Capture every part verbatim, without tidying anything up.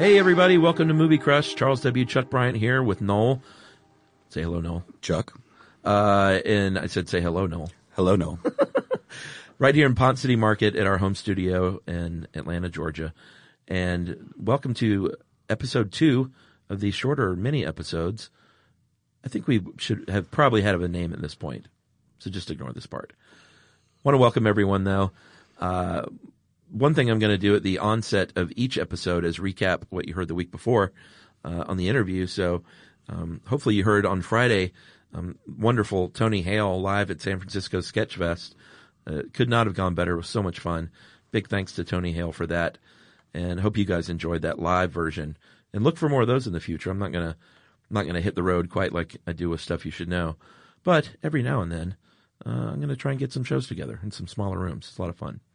Hey, everybody. Welcome to Movie Crush. Charles W. Chuck Bryant here with Noel. Say hello, Noel. Chuck. Uh, and I said say hello, Noel. Hello, Noel. Right here in Pont City Market at our home studio in Atlanta, Georgia. And welcome to episode two of these shorter mini episodes. I think we should have probably had a name at this point, so just ignore this part. Want to welcome everyone, though. Uh, one thing I'm going to do at the onset of each episode is recap what you heard the week before uh, on the interview. So um, hopefully you heard on Friday, um, wonderful Tony Hale live at San Francisco Sketch Fest. Uh, could not have gone better. It was so much fun. Big thanks to Tony Hale for that. And hope you guys enjoyed that live version. And look for more of those in the future. I'm not going to I'm not going to hit the road quite like I do with Stuff You Should Know. But every now and then, uh, I'm going to try and get some shows together in some smaller rooms. It's a lot of fun.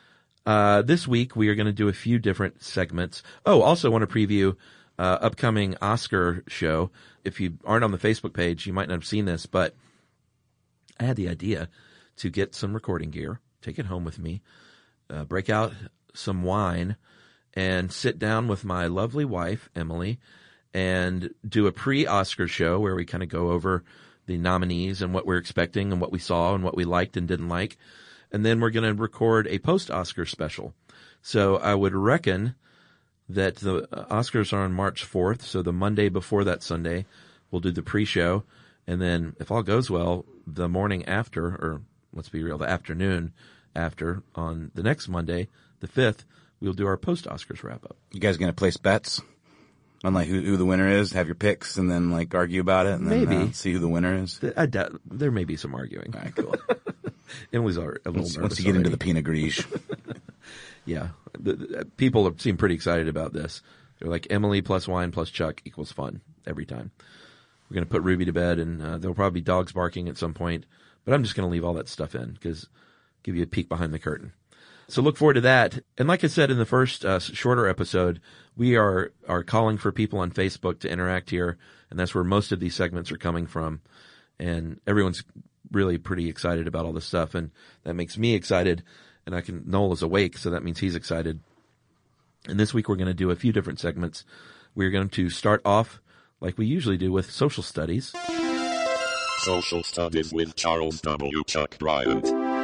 Uh, this week, we are going to do a few different segments. Oh, also want to preview uh, upcoming Oscar show. If you aren't on the Facebook page, you might not have seen this, but I had the idea to get some recording gear, take it home with me, uh, break out some wine, and sit down with my lovely wife, Emily, and do a pre-Oscar show where we kind of go over the nominees and what we're expecting and what we saw and what we liked and didn't like. And then we're going to record a post-Oscar special. So I would reckon that the Oscars are on March fourth, so the Monday before that Sunday, we'll do the pre-show. And then, if all goes well, the morning after, or let's be real, the afternoon after, on the next Monday, the fifth, we'll do our post-Oscars wrap-up. You guys going to place bets on like who, who the winner is, have your picks, and then like argue about it, and then Maybe. Uh, see who the winner is? I doubt, there may be some arguing. All right, cool. Emily's a little once, nervous once you get already. into the Pinot Gris. Yeah. The, the, people seem pretty excited about this. They're like, Emily plus wine plus Chuck equals fun every time. We're going to put Ruby to bed, and uh, there'll probably be dogs barking at some point. But I'm just going to leave all that stuff in because give you a peek behind the curtain. So look forward to that. And like I said in the first uh, shorter episode, we are, are calling for people on Facebook to interact here, and that's where most of these segments are coming from. And everyone's really pretty excited about all this stuff, and that makes me excited. And I can Noel is awake, so that means he's excited. And this week we're going to do a few different segments. We're going to start off like we usually do with social studies. Social Studies with Charles W. Chuck Bryant.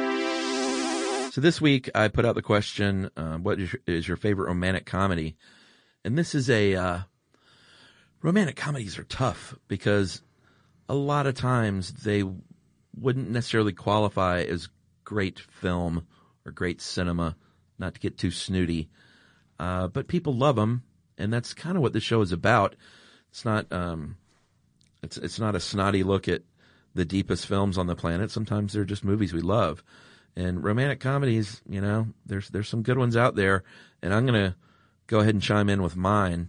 So this week I put out the question, uh, what is your, is your favorite romantic comedy? And this is a, uh, romantic comedies are tough because a lot of times they wouldn't necessarily qualify as great film or great cinema, not to get too snooty. Uh, but people love them, and that's kind of what the show is about. It's not, um, it's, it's not a snotty look at the deepest films on the planet. Sometimes they're just movies we love. And romantic comedies, you know, there's, there's some good ones out there, and I'm going to go ahead and chime in with mine.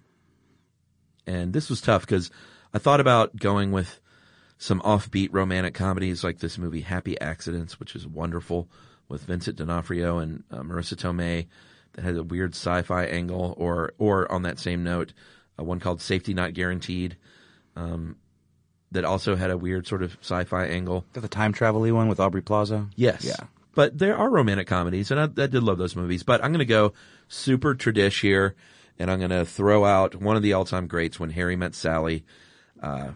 And this was tough because I thought about going with some offbeat romantic comedies like this movie Happy Accidents, which is wonderful, with Vincent D'Onofrio and uh, Marissa Tomei, that has a weird sci-fi angle, or or on that same note, uh, one called Safety Not Guaranteed, um, that also had a weird sort of sci-fi angle. Is that the time travel-y one with Aubrey Plaza? Yes. Yeah. But there are romantic comedies, and I, I did love those movies. But I'm going to go super tradish here, and I'm going to throw out one of the all-time greats, When Harry Met Sally. Uh,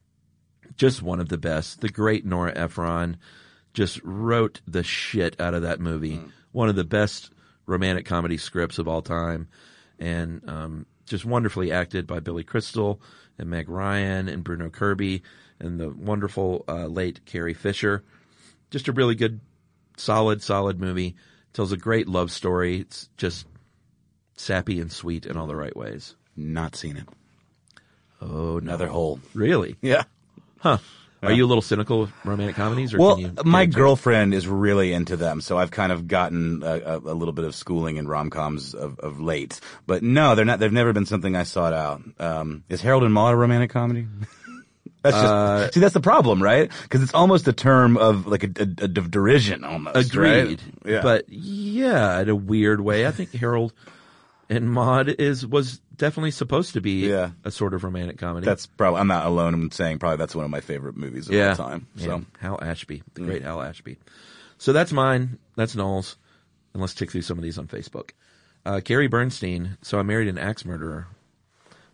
just one of the best. The great Nora Ephron just wrote the shit out of that movie. Mm. One of the best romantic comedy scripts of all time, and um, just wonderfully acted by Billy Crystal and Meg Ryan and Bruno Kirby and the wonderful uh, late Carrie Fisher. Just a really good, solid, solid movie. Tells a great love story. It's just sappy and sweet in all the right ways. Not seen it. Oh, no. Another hole. Really? Yeah. Huh. Are you a little cynical with romantic comedies? Or well, can you my get girlfriend is really into them, so I've kind of gotten a, a, a little bit of schooling in rom-coms of, of late. But no, they're not. They've never been something I sought out. Um, is Harold and Maude a romantic comedy? That's just Uh, see, that's the problem, right? Because it's almost a term of like a, a, a derision, almost. Agreed. Right? Yeah. But yeah, in a weird way, I think Harold and Maude is was definitely supposed to be Yeah. a sort of romantic comedy. that's probably. I'm not alone in saying probably that's one of my favorite movies of yeah. all time. So Yeah. Hal Ashby, the great Hal Ashby. So that's mine. That's Noel's. And let's tick through some of these on Facebook. Uh, Carrie Bernstein. So I married an axe murderer.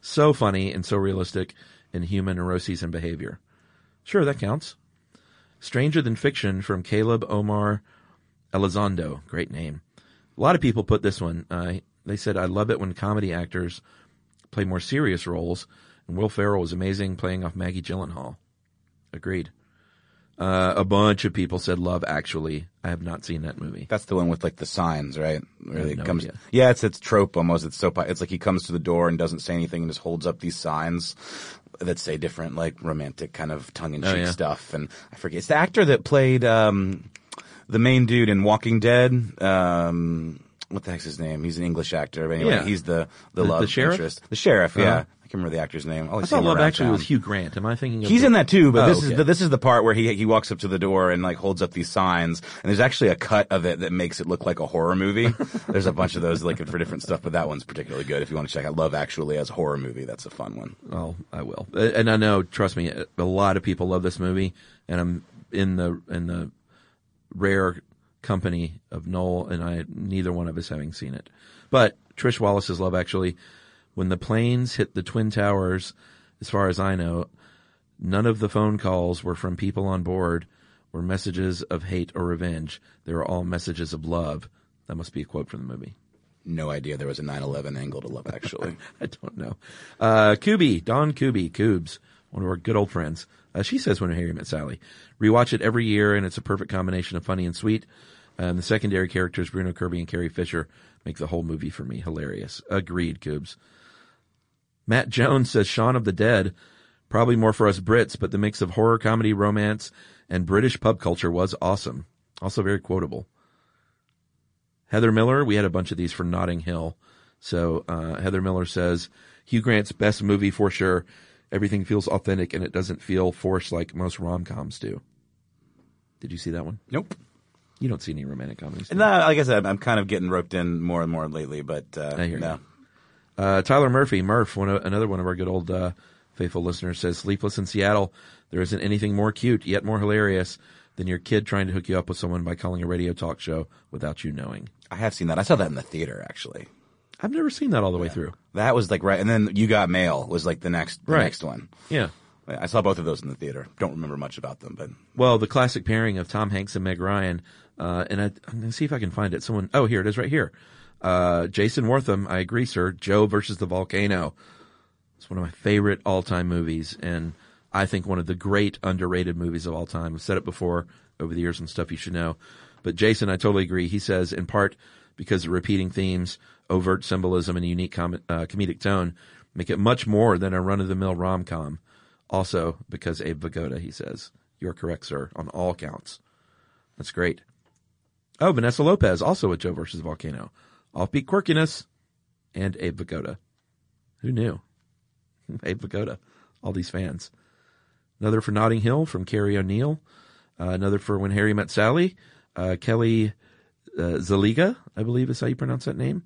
So funny and so realistic in human neuroses and behavior. Sure, that counts. Stranger Than Fiction from Caleb Omar Elizondo. Great name. A lot of people put this one. Uh, they said, I love it when comedy actors play more serious roles. And Will Ferrell was amazing playing off Maggie Gyllenhaal. Agreed. Uh, a bunch of people said Love Actually. I have not seen that movie. That's the one with like the signs, right? Where I have he no comes, idea. yeah, it's it's trope almost. It's so it's like he comes to the door and doesn't say anything and just holds up these signs that say different, like romantic kind of tongue in cheek Oh, yeah. stuff. And I forget, it's the actor that played um, the main dude in Walking Dead. Um, what the heck's his name? He's an English actor. But anyway, Yeah. he's the the, The- love the sheriff? interest. The sheriff, yeah. Uh-huh. I can't remember the actor's name. I thought Love Actually was Hugh Grant. Am I thinking of He's the- in that too, but Oh, this okay. is the, this is the part where he he walks up to the door and like holds up these signs, and there's actually a cut of it that makes it look like a horror movie. There's a bunch of those like for different stuff, but that one's particularly good. If you want to check out Love Actually as a horror movie, that's a fun one. Oh, I will. Uh, And I know, trust me, a lot of people love this movie, and I'm in the in the rare company of Noel and I, neither one of us having seen it. But Trish Wallace's Love Actually, when the planes hit the Twin Towers, as far as I know, none of the phone calls were from people on board or messages of hate or revenge. They were all messages of love. That must be a quote from the movie. No idea there was a nine eleven angle to Love Actually. I don't know. Uh, Kubi, Dawn Kubi, Coobs, one of our good old friends. Uh, she says When Harry Met Sally. Rewatch it every year, and it's a perfect combination of funny and sweet. And the secondary characters, Bruno Kirby and Carrie Fisher, make the whole movie for me hilarious. Agreed, Coobs. Matt Jones says Shaun of the Dead, probably more for us Brits, but the mix of horror, comedy, romance, and British pub culture was awesome. Also very quotable. Heather Miller, we had a bunch of these for Notting Hill. So uh, Heather Miller says, Hugh Grant's best movie for sure. Everything feels authentic and it doesn't feel forced like most rom-coms do. Did you see that one? Nope. You don't see any romantic comedies. do you? No, like I said, I'm kind of getting roped in more and more lately, but uh, I hear no. you. Uh, Tyler Murphy, Murph, one of, another one of our good old uh, faithful listeners, says, Sleepless in Seattle, there isn't anything more cute, yet more hilarious, than your kid trying to hook you up with someone by calling a radio talk show without you knowing. I have seen that. I saw that in the theater, actually. I've never seen that all the way through. That was like right, and then You Got Mail was like the next, the Right. next one. Yeah. I saw both of those in the theater. Don't remember much about them, but Well, the classic pairing of Tom Hanks and Meg Ryan, uh, and I, I'm going to see if I can find it. Someone, oh, here it is right here. Uh, Jason Wortham, I agree, sir. Joe versus the Volcano. It's one of my favorite all-time movies, and I think one of the great underrated movies of all time. I've said it before over the years and stuff you should know. But Jason, I totally agree. He says, in part because of repeating themes, overt symbolism, and a unique com- uh, comedic tone, make it much more than a run-of-the-mill rom-com. Also, because Abe Vigoda, he says. You're correct, sir, on all counts. That's great. Oh, Vanessa Lopez, also with Joe versus Volcano. Offbeat quirkiness, and Abe Vigoda. Who knew? Abe Vigoda. All these fans. Another for Notting Hill from Carrie O'Neill. Uh, another for When Harry Met Sally. Uh, Kelly uh, Zaliga, I believe is how you pronounce that name.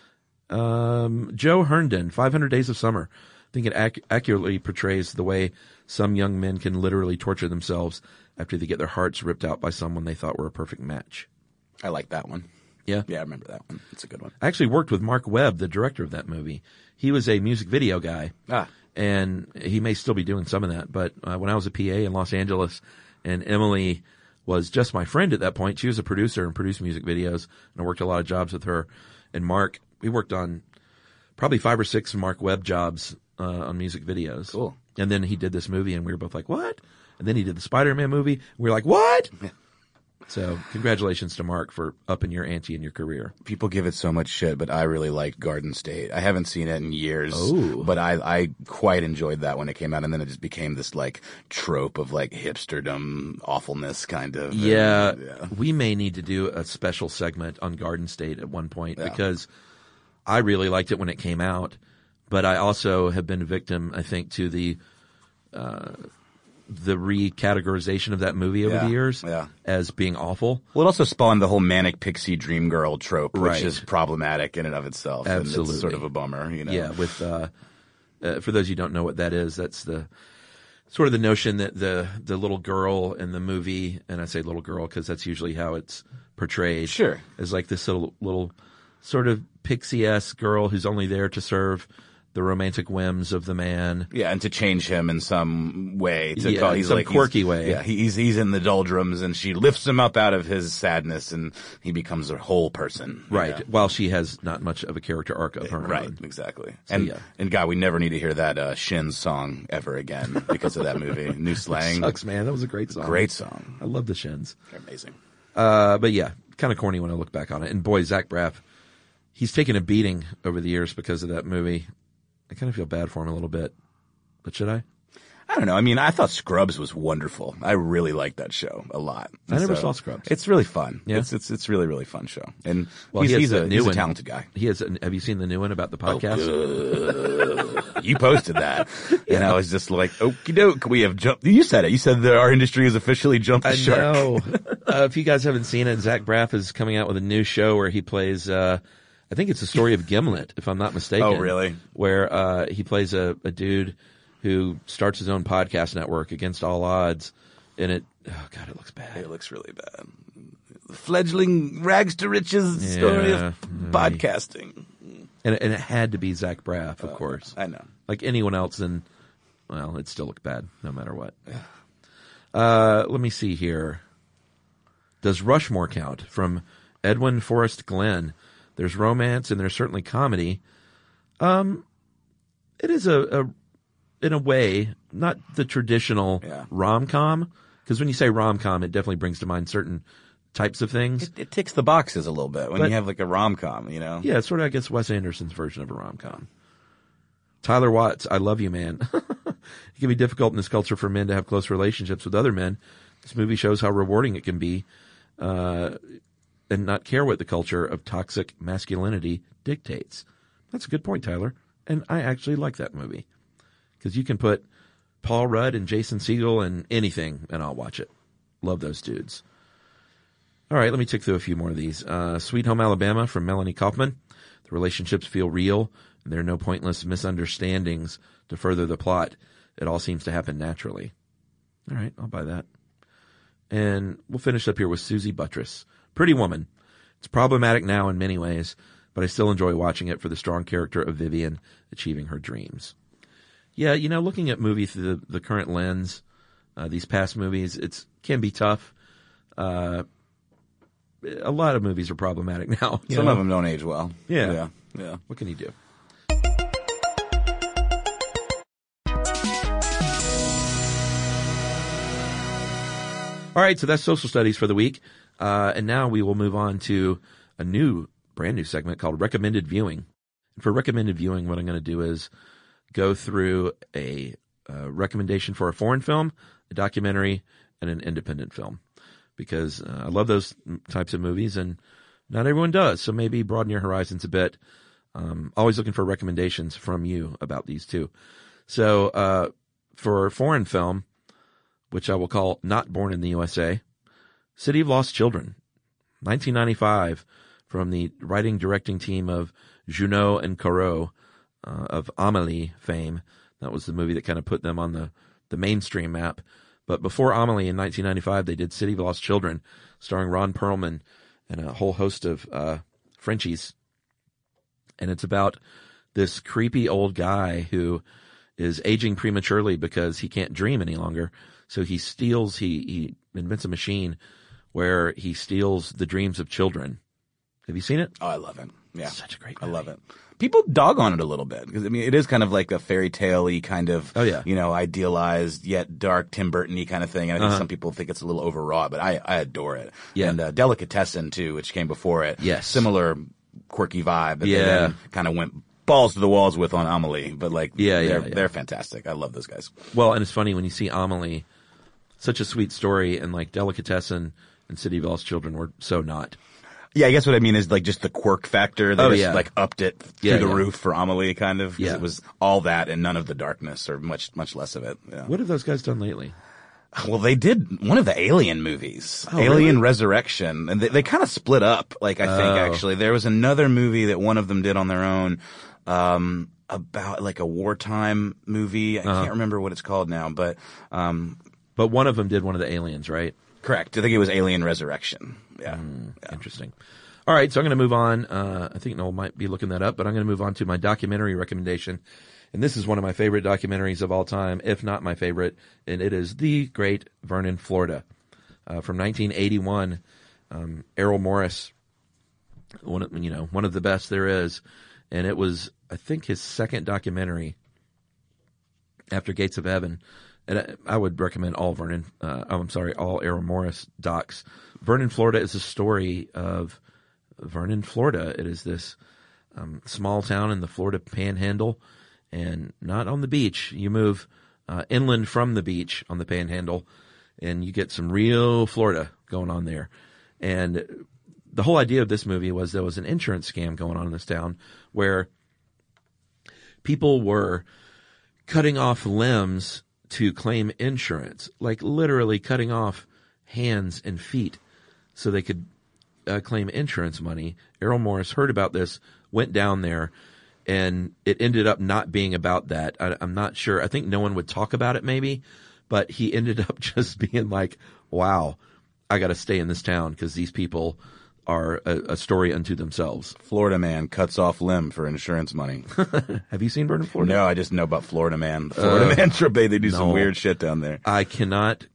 Um, Joe Herndon, five hundred Days of Summer. I think it ac- accurately portrays the way some young men can literally torture themselves after they get their hearts ripped out by someone they thought were a perfect match. I like that one. Yeah. Yeah, I remember that one. It's a good one. I actually worked with Mark Webb, the director of that movie. He was a music video guy. Ah. And he may still be doing some of that. But uh, when I was a P A in Los Angeles, and Emily was just my friend at that point, she was a producer and produced music videos, and I worked a lot of jobs with her. And Mark, we worked on probably five or six Mark Webb jobs uh, on music videos. Cool. And then he did this movie, and we were both like, what? And then he did the Spider-Man movie, and we were like, what? So congratulations to Mark for upping your ante in your career. People give it so much shit, but I really liked Garden State. I haven't seen it in years, Oh. but I, I quite enjoyed that when it came out, and then it just became this like trope of like hipsterdom awfulness kind of. Yeah, and, yeah. we may need to do a special segment on Garden State at one point Yeah. because I really liked it when it came out, but I also have been a victim, I think, to the uh, the recategorization of that movie over Yeah, the years yeah. as being awful. Well, it also spawned the whole manic pixie dream girl trope, which Right. is problematic in and of itself. And Absolutely. it's sort of a bummer, you know. Yeah, with uh, uh, for those who don't know what that is, that's the sort of the notion that the the little girl in the movie, and I say little girl because that's usually how it's portrayed. Sure. Is like this little little sort of pixie-esque girl who's only there to serve the romantic whims of the man. Yeah, and to change him in some way. To Yeah, call, in he's some like, quirky he's, way. Yeah, he's he's in the doldrums, and she lifts him up out of his sadness, and he becomes a whole person. Right. know? While she has not much of a character arc of her Right, own. exactly. So, and yeah. and God, we never need to hear that uh, Shins song ever again because of that movie. New slang. Sucks, man. That was a great song. Great song. I love the Shins. They're amazing. Uh, but yeah, kind of corny when I look back on it. And boy, Zach Braff, he's taken a beating over the years because of that movie. I kind of feel bad for him a little bit. But should I? I don't know. I mean, I thought Scrubs was wonderful. I really liked that show a lot. I never So, saw Scrubs. It's really fun. Yeah? It's it's it's really really fun show. And Well, he's, he has he's the a new he's a one. talented guy. He has. Have you seen the new one about the podcast? Uh, you posted that, and I was just like, "Okie doke, we have jumped." You said it. You said that our industry has officially jumped the I shark. know. uh, if you guys haven't seen it, Zach Braff is coming out with a new show where he plays. Uh, I think it's the story of Gimlet, if I'm not mistaken. Oh, really? Where uh, he plays a, a dude who starts his own podcast network against all odds, and it. Oh God, it looks bad. It looks really bad. The fledgling rags to riches story Yeah. of podcasting. And it, and it had to be Zach Braff, of course. I know. Like anyone else, then, well, it still looked bad, no matter what. Uh, let me see here. Does Rushmore count? From Edwin Forrest Glenn. There's romance and there's certainly comedy. Um, it is a, a in a way, not the traditional Yeah. rom-com. Because when you say rom-com, it definitely brings to mind certain types of things. It, it ticks the boxes a little bit when But- you have like a rom-com, you know? Yeah, it's sort of, I guess, Wes Anderson's version of a rom-com. Tyler Watts, I love you, man. It can be difficult in this culture for men to have close relationships with other men. This movie shows how rewarding it can be, uh, and not care what the culture of toxic masculinity dictates. That's a good point, Tyler. And I actually like that movie. Because you can put Paul Rudd and Jason Segel and anything, and I'll watch it. Love those dudes. All right, let me tick through a few more of these. Uh, Sweet Home Alabama from Melanie Kaufman. The relationships feel real, and there are no pointless misunderstandings to further the plot. It all seems to happen naturally. All right, I'll buy that. And we'll finish up here with Susie Buttress. Pretty Woman. It's problematic now in many ways, but I still enjoy watching it for the strong character of Vivian achieving her dreams. Yeah, you know, looking at movies through the, the current lens, uh, these past movies, it's can be tough. Uh, a lot of movies are problematic now. you Some know? of them don't age well. Yeah. Yeah. Yeah. What can you do? All right, so that's social studies for the week. Uh, and now we will move on to a new, brand new segment called Recommended Viewing. And for recommended viewing, what I'm going to do is go through a uh, recommendation for a foreign film, a documentary, and an independent film. Because uh, I love those types of movies, and not everyone does. So maybe broaden your horizons a bit. Um, always looking for recommendations from you about these two. So uh, for foreign film, which I will call Not Born in the U S A, City of Lost Children, nineteen ninety-five, from the writing directing team of Junot and Corot uh, of Amélie fame. That was the movie that kind of put them on the, the mainstream map. But before Amélie in nineteen ninety-five, they did City of Lost Children, starring Ron Perlman and a whole host of uh, Frenchies. And it's about this creepy old guy who is aging prematurely because he can't dream any longer. So he steals, he, he invents a machine where he steals the dreams of children. Have you seen it? Oh, I love it. Yeah. Such a great I movie. love it. People dog on it a little bit because I mean it is kind of like a fairy tale-y kind of, Oh, yeah. you know, idealized yet dark Tim Burton-y kind of thing. And I think Uh-huh. some people think it's a little overwrought, but I, I adore it. Yeah. And uh, Delicatessen too, which came before it. Yes. Similar quirky vibe. But Yeah. they then kind of went balls to the walls with on Amélie. But like, Yeah, yeah, they're, yeah. they're fantastic. I love those guys. Well, and it's funny when you see Amélie, such a sweet story, and like Delicatessen and City of Lost Children were so not. Yeah, I guess what I mean is like just the quirk factor. They Oh, just yeah. like upped it through Yeah, the yeah. roof for Amélie kind of. 'Cause Yeah. It was all that and none of the darkness or much, much less of it. Yeah. What have those guys done lately? Well, they did one of the Alien movies, Oh, Alien really? Resurrection, and they, they kind of split up. Like I think Oh. actually there was another movie that one of them did on their own, um, about like a wartime movie. I Uh-huh. can't remember what it's called now, but um, But one of them did one of the aliens, right? correct. I think it was Alien Resurrection. Yeah. Hmm. yeah. Interesting. All right, so I'm going to move on. Uh, I think Noel might be looking that up, but I'm going to move on to my documentary recommendation. And this is one of my favorite documentaries of all time, if not my favorite, and it is The Great Vernon, Florida, uh, from nineteen eighty-one. Um, Errol Morris, one of, you know, one of the best there is, and it was, I think, his second documentary after Gates of Heaven. And I, I would recommend all Vernon, uh, oh, I'm sorry, all Errol Morris docs. Vernon, Florida is a story of Vernon, Florida. It is this um, small town in the Florida Panhandle, and not on the beach. You move uh, inland from the beach on the Panhandle, and you get some real Florida going on there. And the whole idea of this movie was there was an insurance scam going on in this town where people were cutting off limbs to claim insurance, like literally cutting off hands and feet so they could uh, claim insurance money. Errol Morris heard about this, went down there, and it ended up not being about that. I, I'm not sure. I think no one would talk about it maybe, but he ended up just being like, wow, I got to stay in this town because these people are a, a story unto themselves. Florida man cuts off limb for insurance money. Have you seen Vernon, Florida? No, I just know about Florida man. The Florida uh, man Trebay, they do no. some weird shit down there. I cannot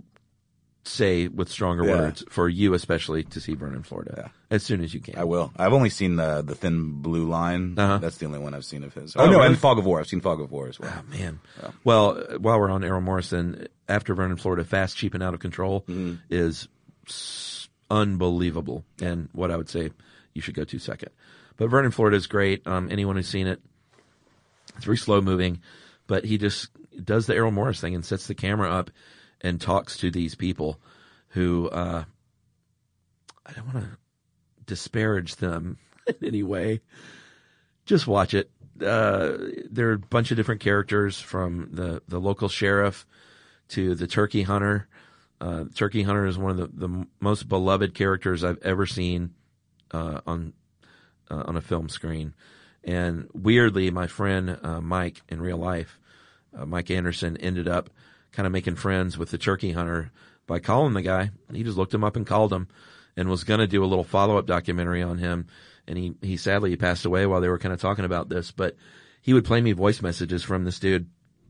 say with stronger yeah. words for you especially to see Vernon, Florida yeah. as soon as you can. I will. I've only seen the the Thin Blue Line. Uh-huh. That's the only one I've seen of his. Oh, oh no, really? and Fog of War. I've seen Fog of War as well. Oh, man. Yeah. Well, while we're on Errol Morrison, after Vernon, Florida, Fast, Cheap, and Out of Control mm-hmm. is s- unbelievable, and what I would say you should go to second. But Vernon, Florida is great. Um, anyone who's seen it, it's very slow moving, but he just does the Errol Morris thing and sets the camera up and talks to these people who, uh, I don't want to disparage them in any way. Just watch it. Uh, there are a bunch of different characters, from the, the local sheriff to the turkey hunter. Uh, turkey hunter is one of the, the most beloved characters I've ever seen uh, on uh, on a film screen. And weirdly, my friend uh, Mike in real life, uh, Mike Anderson, ended up kind of making friends with the turkey hunter by calling the guy. He just looked him up and called him, and was going to do a little follow-up documentary on him. And he, he sadly he passed away while they were kind of talking about this. But he would play me voice messages from this dude.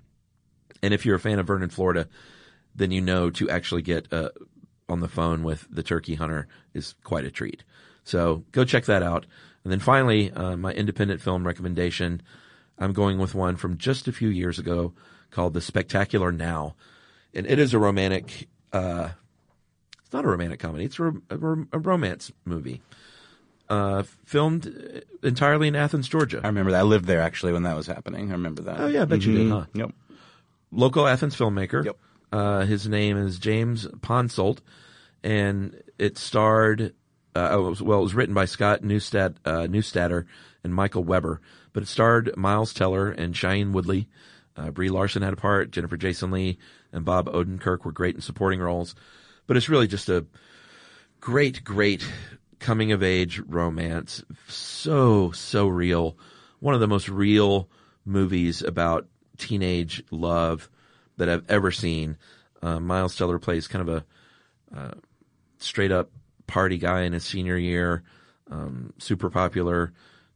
And if you're a fan of Vernon, Florida, then you know to actually get uh, on the phone with the turkey hunter is quite a treat. So go check that out. And then finally, uh, my independent film recommendation, I'm going with one from just a few years ago called The Spectacular Now. And it is a romantic, uh, it's not a romantic comedy, it's a, a, a romance movie. Uh, filmed entirely in Athens, Georgia. I remember that. I lived there actually when that was happening. I remember that. Oh yeah, I bet mm-hmm. you did, huh? Yep. Local Athens filmmaker. Yep. Uh, his name is James Ponsolt, and it starred, uh, it was, well, it was written by Scott Neustadt, uh, Neustatter and Michael Weber, but it starred Miles Teller and Shailene Woodley. Uh, Brie Larson had a part, Jennifer Jason Leigh and Bob Odenkirk were great in supporting roles. But it's really just a great, great coming-of-age romance. So, so real. One of the most real movies about teenage love that I've ever seen. Uh, Miles Teller plays kind of a uh, straight-up party guy in his senior year, um, super popular,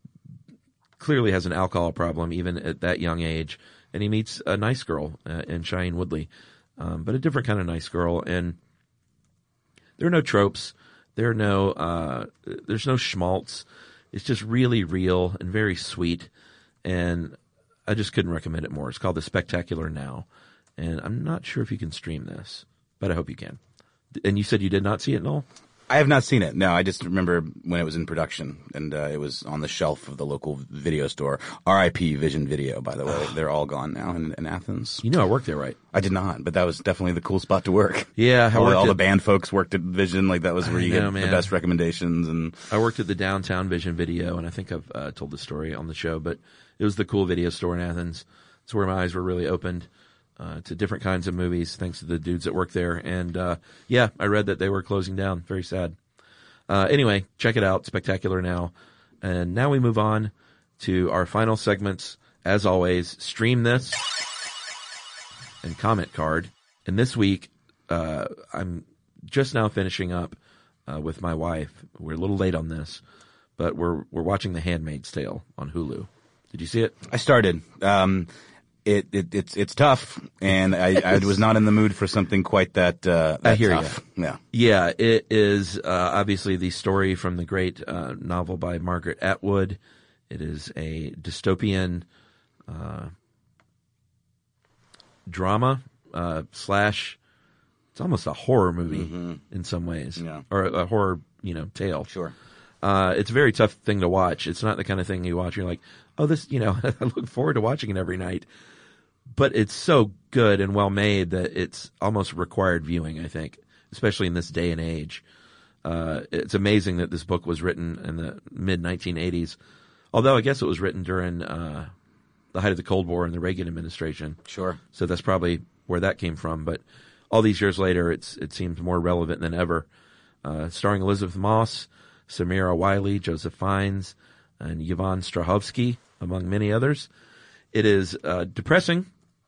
clearly has an alcohol problem even at that young age. And he meets a nice girl uh, in Shailene Woodley, um, but a different kind of nice girl. And there are no tropes. There are no, uh, there's no schmaltz. It's just really real and very sweet. And I just couldn't recommend it more. It's called The Spectacular Now. And I'm not sure if you can stream this, but I hope you can. And you said you did not see it, Noel? I have not seen it. No, I just remember when it was in production, and uh, it was on the shelf of the local video store. R I P Vision Video, by the way. They're all gone now in, in Athens. You know I worked there, right? I did not, but that was definitely the cool spot to work. Yeah. I all worked all at, the band folks worked at Vision. Like, that was where I you know, get man. the best recommendations. And I worked at the downtown Vision Video, and I think I've uh, told the story on the show, but it was the cool video store in Athens. It's where my eyes were really opened uh, to different kinds of movies, thanks to the dudes that work there. And uh, yeah, I read that they were closing down. Very sad. Uh, anyway, check it out. Spectacular Now. And now we move on to our final segments. As always, Stream This and Comment Card. And this week, uh, I'm just now finishing up uh, with my wife. We're a little late on this, but we're we're watching The Handmaid's Tale on Hulu. Did you see it? I started. Um, it, it it's it's tough, and I, I was not in the mood for something quite that. Uh, that I hear tough. you. Yeah. Yeah, it is uh, obviously the story from the great uh, novel by Margaret Atwood. It is a dystopian uh, drama uh, slash. It's almost a horror movie mm-hmm. in some ways, yeah. or a, a horror, you know, tale. Sure. Uh, it's a very tough thing to watch. It's not the kind of thing you watch. You're like, oh, this, you know, I look forward to watching it every night. But it's so good and well made that it's almost required viewing, I think, especially in this day and age. Uh, it's amazing that this book was written in the mid nineteen eighties. Although I guess it was written during uh, the height of the Cold War and the Reagan administration. Sure. So that's probably where that came from. But all these years later, it's it seems more relevant than ever. Uh, starring Elizabeth Moss, Samira Wiley, Joseph Fiennes, and Yvonne Strahovski, among many others. It is uh, depressing,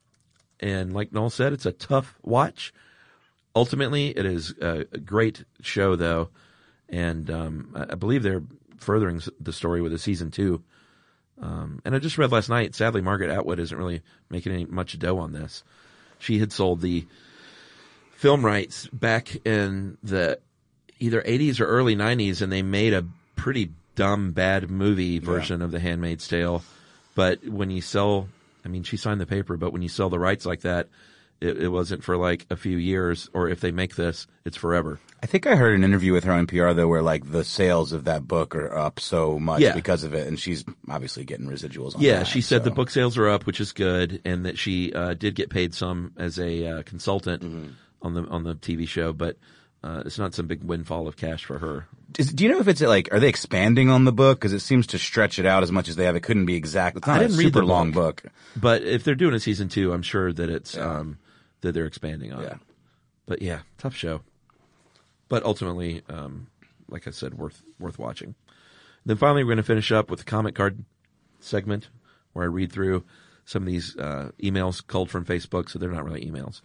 and like Noel said, it's a tough watch. Ultimately, it is a, a great show, though, and um, I, I believe they're furthering the story with a season two. Um, and I just read last night, sadly, Margaret Atwood isn't really making any much dough on this. She had sold the film rights back in the either eighties or early nineties, and they made a pretty dumb, bad movie version yeah. of The Handmaid's Tale. But when you sell, I mean, she signed the paper, but when you sell the rights like that, it, it wasn't for like a few years, or if they make this, it's forever. I think I heard an interview with her on N P R, though, where like the sales of that book are up so much yeah. because of it, and she's obviously getting residuals on yeah, that. she said so. the book sales are up, which is good, and that she uh, did get paid some as a uh, consultant mm-hmm. on the on the T V show, but uh, it's not some big windfall of cash for her. Is, do you know if it's like, are they expanding on the book? Because it seems to stretch it out as much as they have. It couldn't be exact. It's not I didn't a read super the long book, book. But if they're doing a season two, I'm sure that it's yeah. um, that they're expanding on yeah. it. But yeah, tough show. But ultimately, um, like I said, worth worth watching. Then finally, we're going to finish up with the comment card segment, where I read through some of these uh, emails culled from Facebook, so they're not really emails.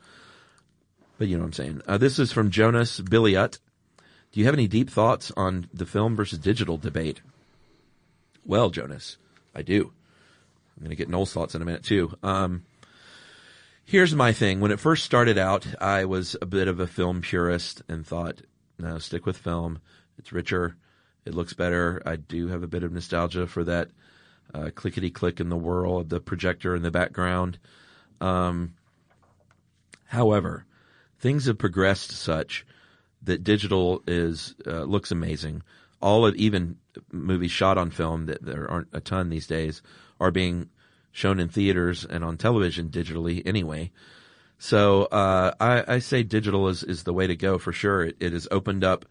But you know what I'm saying. Uh, this is from Jonas Billiot. Do you have any deep thoughts on the film versus digital debate? Well, Jonas, I do. I'm going to get Noel's thoughts in a minute, too. Um, here's my thing. When it first started out, I was a bit of a film purist and thought, no, stick with film. It's richer. It looks better. I do have a bit of nostalgia for that uh, clickety-click in the whirl of the projector in the background. Um, however, things have progressed such that digital is uh, looks amazing. All of even movies shot on film, that there aren't a ton these days, are being shown in theaters and on television digitally anyway. So uh, I, I say digital is, is the way to go for sure. It, it has opened up,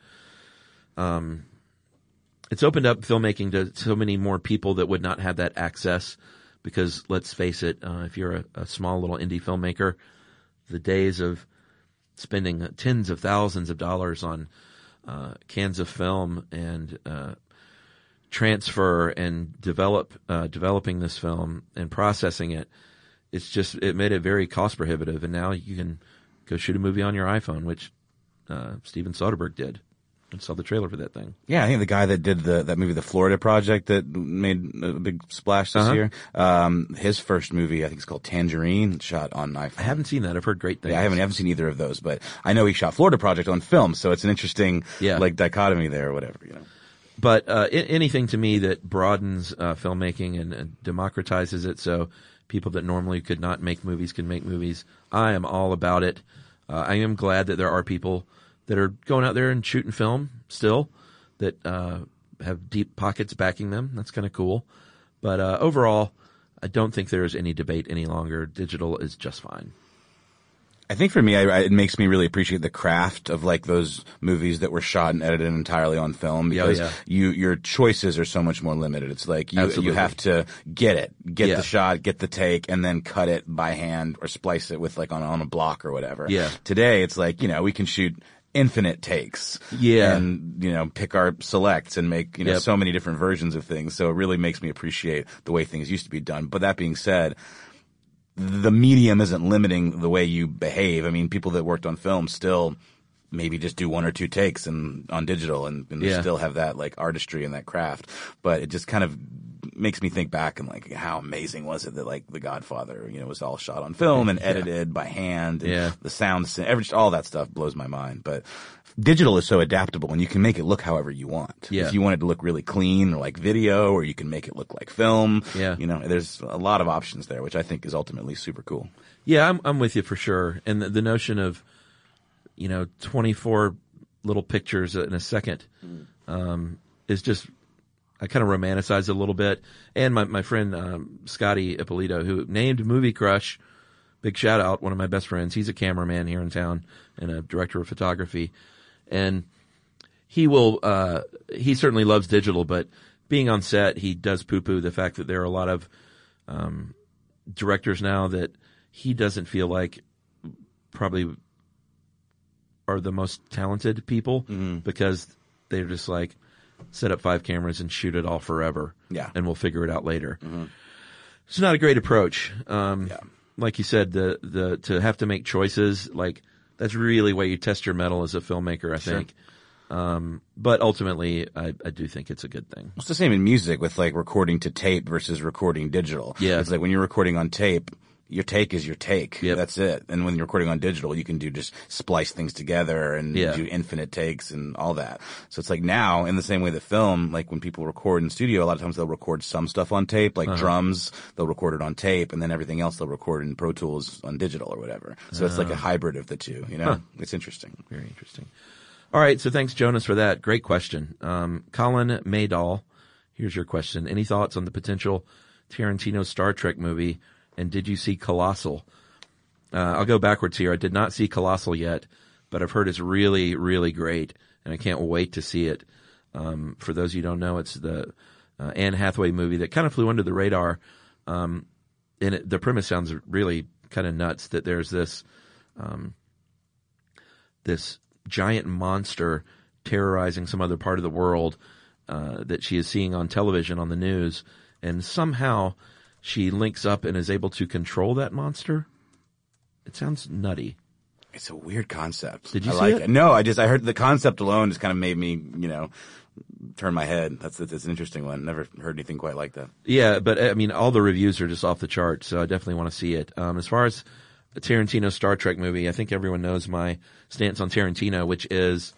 um, it's opened up filmmaking to so many more people that would not have that access. Because let's face it, uh, if you're a, a small little indie filmmaker, the days of spending tens of thousands of dollars on uh, cans of film and uh, transfer and develop uh, developing this film and processing it, it's just it made it very cost prohibitive. And now you can go shoot a movie on your iPhone, which uh, Steven Soderbergh did. I saw the trailer for that thing. Yeah, I think the guy that did the that movie, The Florida Project, that made a big splash this uh-huh. year. Um, his first movie, I think it's called Tangerine, shot on iPhone. I haven't seen that. I've heard great things. Yeah, I haven't, I haven't seen either of those, but I know he shot Florida Project on film, so it's an interesting yeah. like dichotomy there or whatever, you know. But uh, I- anything to me that broadens uh, filmmaking and, and democratizes it, so people that normally could not make movies can make movies, I am all about it. Uh, I am glad that there are people that are going out there and shooting film still, that uh, have deep pockets backing them. That's kind of cool. But uh, overall, I don't think there is any debate any longer. Digital is just fine. I think for me, I, I, it makes me really appreciate the craft of like those movies that were shot and edited entirely on film, because yeah, yeah. you your choices are so much more limited. It's like you Absolutely. you have to get it, get yeah. the shot, get the take, and then cut it by hand or splice it with like on on a block or whatever. Yeah. Today, it's like, you know, we can shoot infinite takes. Yeah. And, you know, pick our selects and make, you know, Yep. so many different versions of things. So it really makes me appreciate the way things used to be done. But that being said, the medium isn't limiting the way you behave. I mean, people that worked on film still maybe just do one or two takes and on digital and, and Yeah. still have that like artistry and that craft. But it just kind of makes me think back and like how amazing was it that like The Godfather, you know, was all shot on film and edited by hand. And Yeah. the sound, every, all that stuff blows my mind. But digital is so adaptable and you can make it look however you want. Yeah. If you want it to look really clean or like video, or you can make it look like film. Yeah. You know, there's a lot of options there, which I think is ultimately super cool. Yeah, I'm I'm with you for sure. And the, the notion of, you know, twenty-four little pictures in a second um, is just, I kind of romanticize it a little bit. And my, my friend um, Scotty Ippolito, who named Movie Crush, big shout out, one of my best friends. He's a cameraman here in town and a director of photography. And he will, uh, he certainly loves digital, but being on set, he does poo-poo the fact that there are a lot of um, directors now that he doesn't feel like probably are the most talented people Mm-hmm. because they're just like, set up five cameras and shoot it all forever. Yeah. And we'll figure it out later. Mm-hmm. It's not a great approach. Um, Yeah. Like you said, the, the, to have to make choices, like, that's really where you test your mettle as a filmmaker, I think. Um, but ultimately, I, I do think it's a good thing. It's the same in music with like recording to tape versus recording digital. Yeah. It's like when you're recording on tape, your take is your take. Yep. That's it. And when you're recording on digital, you can do just splice things together and Yeah. do infinite takes and all that. So it's like now, in the same way that film, like when people record in studio, a lot of times they'll record some stuff on tape, like drums, they'll record it on tape, and then everything else they'll record in Pro Tools on digital or whatever. So it's like a hybrid of the two, you know? Huh. It's interesting. Very interesting. All right. So thanks, Jonas, for that. Great question. Um, Colin Maydall, here's your question. Any thoughts on the potential Tarantino Star Trek movie? And did you see Colossal? Uh, I'll go backwards here. I did not see Colossal yet, but I've heard it's really, really great, and I can't wait to see it. Um, for those of you who don't know, it's the uh, Anne Hathaway movie that kind of flew under the radar. Um, and it, the premise sounds really kind of nuts that there's this um, this giant monster terrorizing some other part of the world uh, that she is seeing on television on the news, and somehow she links up and is able to control that monster. It sounds nutty. It's a weird concept. Did you I see like it? it? No, I just, I heard the concept alone just kind of made me, you know, turn my head. That's, that's an interesting one. Never heard anything quite like that. Yeah, but I mean, all the reviews are just off the charts, so I definitely want to see it. Um, as far as a Tarantino Star Trek movie, I think everyone knows my stance on Tarantino, which is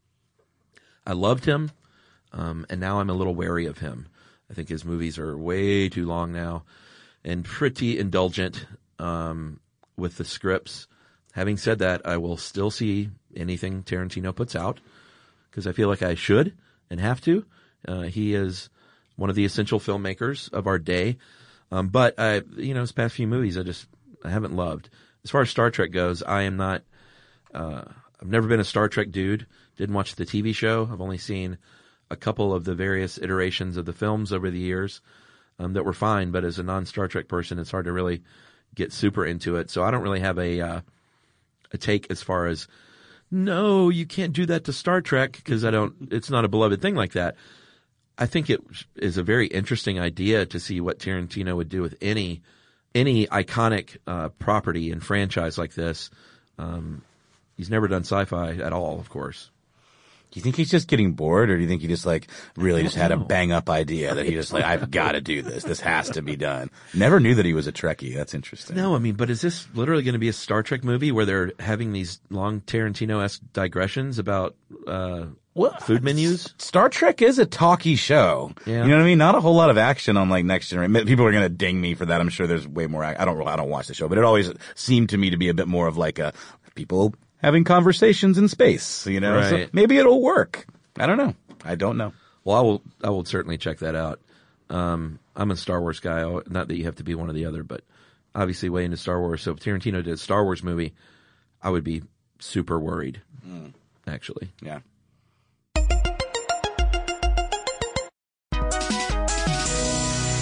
I loved him, um, and now I'm a little wary of him. I think his movies are way too long now and pretty indulgent um, with the scripts. Having said that, I will still see anything Tarantino puts out because I feel like I should and have to. Uh, he is one of the essential filmmakers of our day. Um, but I, you know, his past few movies I just I haven't loved. As far as Star Trek goes, I am not. Uh, I've never been a Star Trek dude. Didn't watch the T V show. I've only seen a couple of the various iterations of the films over the years um, that were fine. But as a non-Star Trek person, it's hard to really get super into it. So I don't really have a uh, a take as far as no, you can't do that to Star Trek because I don't. It's not a beloved thing like that. I think it is a very interesting idea to see what Tarantino would do with any any iconic uh, property and franchise like this. Um, he's never done sci-fi at all, of course. Do you think he's just getting bored, or do you think he just like really just had a bang up idea that he just like, I've got to do this. This has to be done. Never knew that he was a Trekkie. That's interesting. No, I mean, but is this literally going to be a Star Trek movie where they're having these long Tarantino-esque digressions about uh, food menus? Star Trek is a talky show. Yeah. You know what I mean? Not a whole lot of action on like Next Generation. People are going to ding me for that. I'm sure there's way more. I don't. I don't watch the show, but it always seemed to me to be a bit more of like a people having conversations in space. You know, so Right. maybe it'll work. I don't know. I don't know. Well, I will. I will certainly check that out. Um, I'm a Star Wars guy. I- Not that you have to be one or the other, but obviously way into Star Wars. So if Tarantino did a Star Wars movie, I would be super worried. Mm. Actually, Yeah.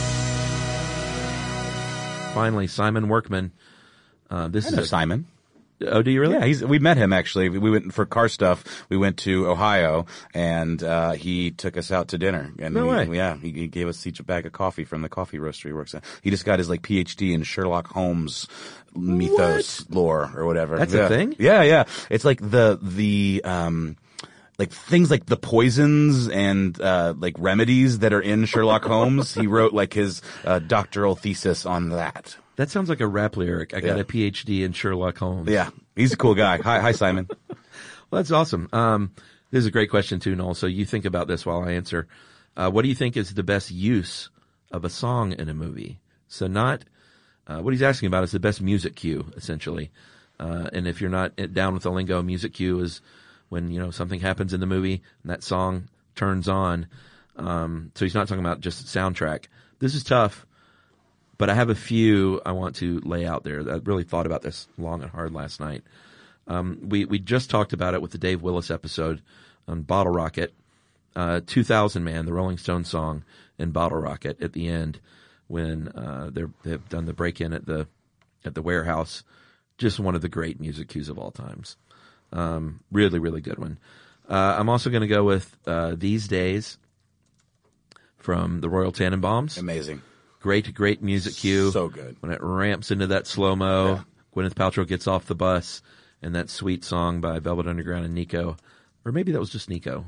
finally, Simon Workman. Uh, this I is know a, Simon. Oh, do you really? Yeah, he's, we met him actually. We went for car stuff. We went to Ohio, and uh he took us out to dinner. And No he, way. Yeah, he, he gave us each a bag of coffee from the coffee roaster he works at. He just got his like P H D in Sherlock Holmes mythos lore or whatever. That's a yeah. thing? Yeah, yeah. It's like the the um. like things like the poisons and uh like remedies that are in Sherlock Holmes. He wrote like his uh, doctoral thesis on that. That sounds like a rap lyric. I got Yeah. a P H D in Sherlock Holmes. Yeah, he's a cool guy. Hi, hi, Simon. Well, that's awesome. Um, this is a great question too, Noel. So you think about this while I answer. Uh, what do you think is the best use of a song in a movie? So not, uh, what he's asking about is the best music cue, essentially. Uh, and if you're not down with the lingo, music cue is when, you know, something happens in the movie and that song turns on. Um, so he's not talking about just soundtrack. This is tough, but I have a few I want to lay out there. I really thought about this long and hard last night. Um, we, we just talked about it with the Dave Willis episode on Bottle Rocket. Uh, two thousand Man, the Rolling Stones song in Bottle Rocket at the end when, uh, they're, they've done the break-in at the, at the warehouse. Just one of the great music cues of all times. Um, really, really good one. Uh, I'm also going to go with, uh, These Days from the Royal Tannenbaums. Amazing. Great, great music cue. So good. When it ramps into that slow-mo, Yeah. Gwyneth Paltrow gets off the bus, and that sweet song by Velvet Underground and Nico. Or maybe that was just Nico.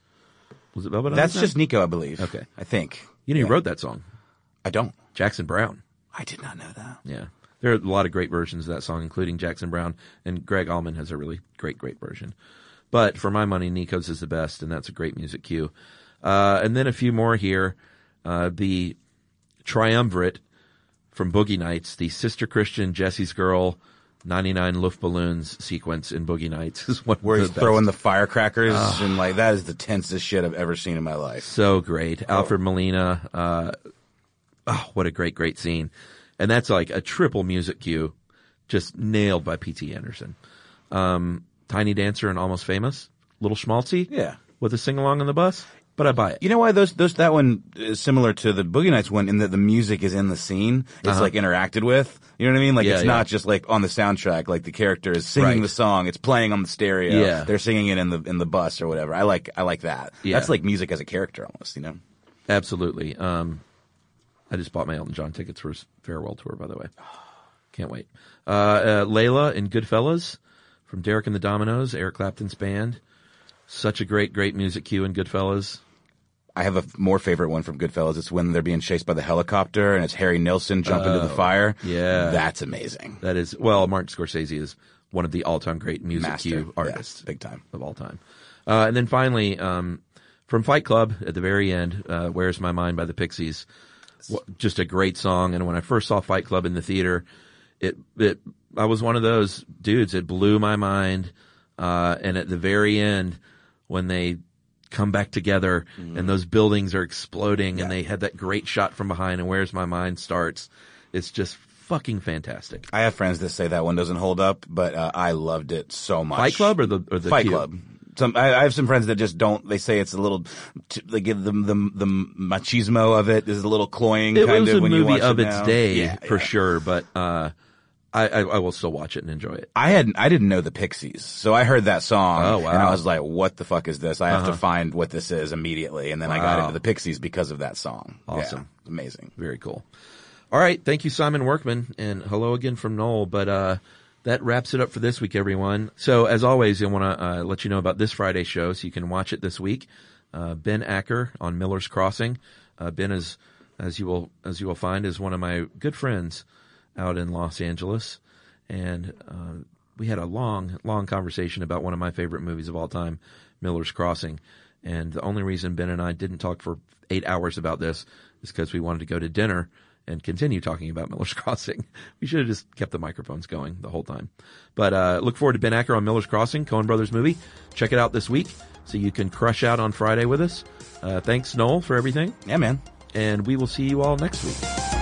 Was it Velvet That's Underground? just Nico, I believe. Okay. I think. You know, Yeah. he wrote that song. I don't. Jackson Brown. I did not know that. Yeah. There are a lot of great versions of that song, including Jackson Brown, and Greg Allman has a really great, great version. But for my money, Nico's is the best, and that's a great music cue. Uh, and then a few more here. Uh, the triumvirate from Boogie Nights, the Sister Christian, Jesse's Girl, ninety-nine Luftballons sequence in Boogie Nights is one Where of he's the best. throwing the firecrackers and like that is the tensest shit I've ever seen in my life. So great. Alfred Molina, uh, oh, what a great, great scene. And that's like a triple music cue, just nailed by P T Anderson. Um, Tiny Dancer and Almost Famous, Little Schmaltzy. Yeah. With a sing-along on the bus, but I buy it. You know why those those that one is similar to the Boogie Nights one in that the music is in the scene. It's Uh-huh. like interacted with. You know what I mean? Like Yeah, it's yeah. not just like on the soundtrack. Like the character is singing Right. the song. It's playing on the stereo. Yeah. They're singing it in the in the bus or whatever. I like I like that. Yeah. That's like music as a character almost. You know. Absolutely. Um, I just bought my Elton John tickets for his farewell tour, by the way. Can't wait. Uh, uh, Layla in Goodfellas from Derek and the Dominoes, Eric Clapton's band. Such a great, great music cue in Goodfellas. I have a f- more favorite one from Goodfellas. It's when they're being chased by the helicopter and it's Harry Nilsson jump into the fire. yeah. That's amazing. That is, well, Martin Scorsese is one of the all-time great music Master. cue Yeah, artists. big time. Of all time. Uh, and then finally, um, from Fight Club at the very end, uh, Where's My Mind by the Pixies. Wh- Just a great song. And when I first saw Fight Club in the theater, it, it, I was one of those dudes. It blew my mind. Uh, and at the very end, when they come back together and those buildings are exploding and they had that great shot from behind and Where's My Mind starts, it's just fucking fantastic. I have friends that say that one doesn't hold up, but uh, I loved it so much. Fight Club or the, or the Fight cue? Club. Some I, I have some friends that just don't. They say it's a little. T- they give them the the machismo of it is a little cloying. It kind was of a when you movie watch of it its now. day Yeah, for yeah. sure, but uh, I, I, I will still watch it and enjoy it. I had I didn't know the Pixies, so I heard that song, Oh, wow. and I was like, "What the fuck is this?" I have Uh-huh. to find what this is immediately, and then I got Wow. into the Pixies because of that song. Awesome. Yeah, it's amazing. Very cool. All right, thank you, Simon Workman, and hello again from Noel. But uh, that wraps it up for this week, everyone. So as always, I want to uh, let you know about this Friday show, so you can watch it this week. Uh, Ben Acker on Miller's Crossing. Uh, Ben is, as you will as you will find, is one of my good friends out in Los Angeles, and uh, we had a long, long conversation about one of my favorite movies of all time, Miller's Crossing. And the only reason Ben and I didn't talk for eight hours about this is because we wanted to go to dinner and continue talking about Miller's Crossing. We should have just kept the microphones going the whole time. But uh look forward to Ben Acker on Miller's Crossing, Coen Brothers movie. Check it out this week so you can crush out on Friday with us. Uh Thanks, Noel, for everything. Yeah, man. And we will see you all next week.